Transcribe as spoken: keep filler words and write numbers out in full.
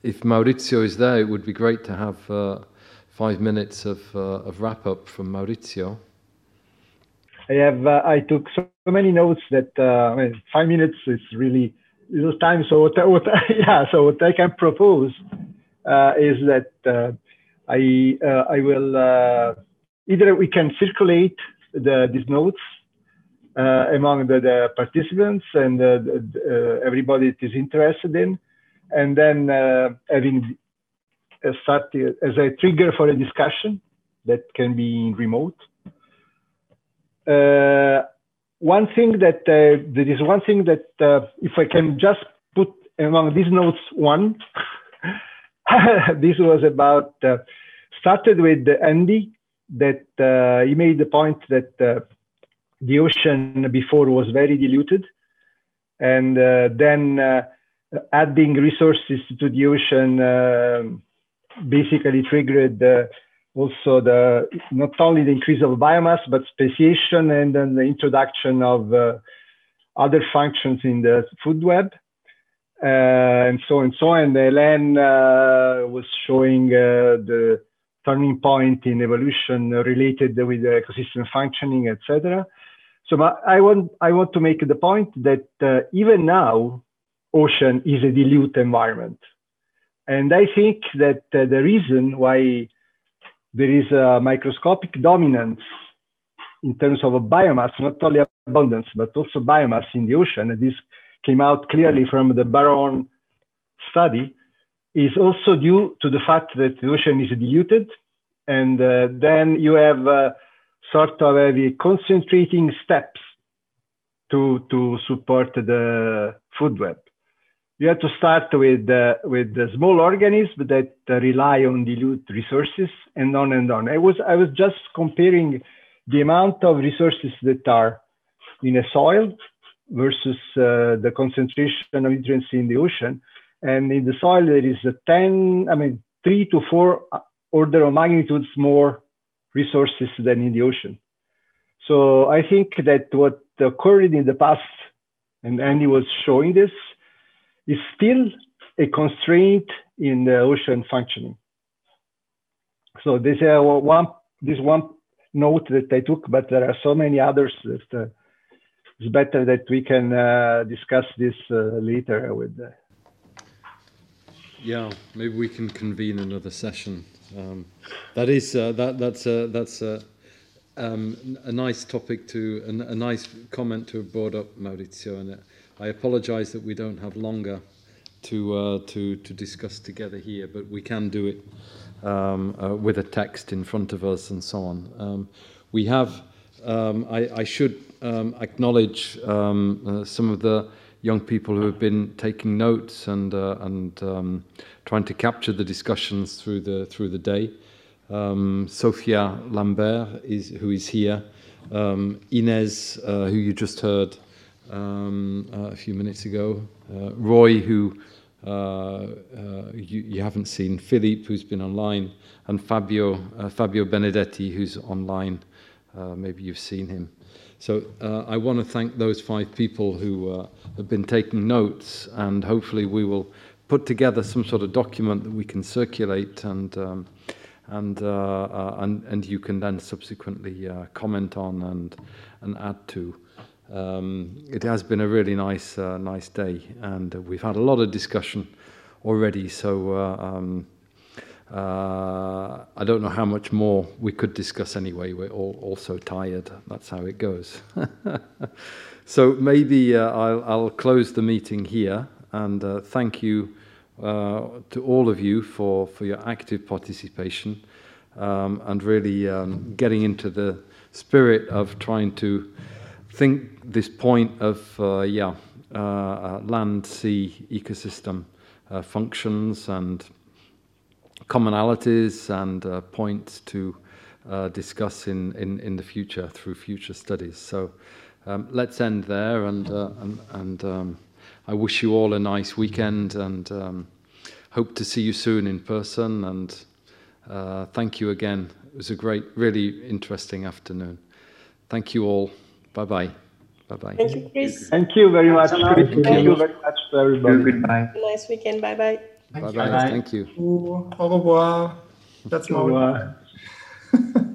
if Maurizio is there, it would be great to have uh, five minutes of, uh, of wrap-up from Maurizio. I have uh, I took so many notes that uh, I mean, five minutes is really little time. So what, what yeah, so what I can propose uh, is that uh, I uh, I will uh, either we can circulate the these notes uh, among the, the participants and uh, the, uh, everybody that is interested in, and then uh, having uh, start as a trigger for a discussion that can be remote. Uh, one thing that uh, there is one thing that uh, if I can just put among these notes one, this was about uh, started with Andy that uh, he made the point that uh, the ocean before was very diluted, and uh, then uh, adding resources to the ocean uh, basically triggered uh, also the not only the increase of biomass but speciation and then the introduction of uh, other functions in the food web uh, and so and so. And Hélène uh, was showing uh, the turning point in evolution related with the ecosystem functioning, et cetera. So I want I want to make the point that uh, even now, ocean is a dilute environment, and I think that uh, the reason why there is a microscopic dominance in terms of a biomass, not only abundance, but also biomass in the ocean, and this came out clearly from the Baron study, is also due to the fact that the ocean is diluted, and uh, then you have uh, sort of heavy concentrating steps to, to support the food web. You have to start with uh, with the small organisms that uh, rely on dilute resources, and on and on. I was I was just comparing the amount of resources that are in a soil versus uh, the concentration of nutrients in the ocean. And in the soil there is a ten, I mean three to four order of magnitudes more resources than in the ocean. So I think that what occurred in the past, and Andy was showing this, is still a constraint in the ocean functioning. So this uh, one, this one note that I took, but there are so many others that uh, it's better that we can uh, discuss this uh, later with. Uh... Yeah, maybe we can convene another session. Um, that is uh, that that's uh, that's uh, um, a nice topic to a, a nice comment to have brought up, Maurizio, and. Uh, I apologise that we don't have longer to uh, to to discuss together here, but we can do it um, uh, with a text in front of us and so on. Um, we have. Um, I, I should um, acknowledge um, uh, some of the young people who have been taking notes and uh, and um, trying to capture the discussions through the through the day. Um, Sophia Lambert is who is here. Um, Inez, uh, who you just heard. Um, uh, a few minutes ago, uh, Roy, who uh, uh, you, you haven't seen, Philippe, who's been online, and Fabio uh, Fabio Benedetti, who's online. Uh, maybe you've seen him. So uh, I want to thank those five people who uh, have been taking notes, and hopefully we will put together some sort of document that we can circulate, and um, and, uh, uh, and and you can then subsequently uh, comment on and and add to. Um, it has been a really nice, uh, nice day, and uh, we've had a lot of discussion already. So uh, um, uh, I don't know how much more we could discuss anyway. We're all also tired. That's how it goes. So maybe uh, I'll, I'll close the meeting here, and uh, thank you uh, to all of you for for your active participation um, and really um, getting into the spirit of trying to think this point of uh, yeah uh, uh, land sea ecosystem uh, functions and commonalities and uh, points to uh, discuss in, in, in the future through future studies. So um, let's end there, and uh, and, and um, I wish you all a nice weekend, and um, hope to see you soon in person, and uh, thank you again. It was a great, really interesting afternoon. Thank you all. Bye-bye. Bye-bye. Thank you, Chris. Thank you very much, Chris. Thank Thank you. you very much to everybody. Goodbye. Nice weekend. Bye-bye. Bye bye. Thank you. Au revoir. That's Au revoir.